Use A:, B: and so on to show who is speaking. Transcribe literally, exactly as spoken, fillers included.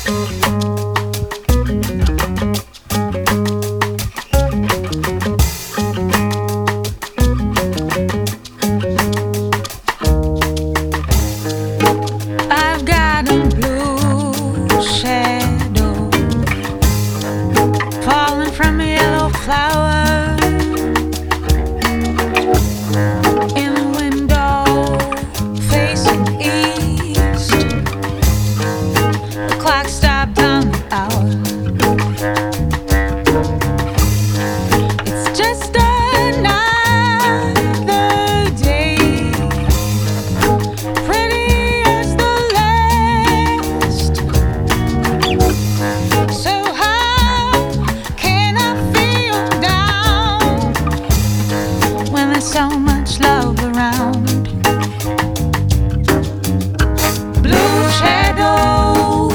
A: I've got a blue shadow falling from a yellow flower in a window facing east. The clock stopped.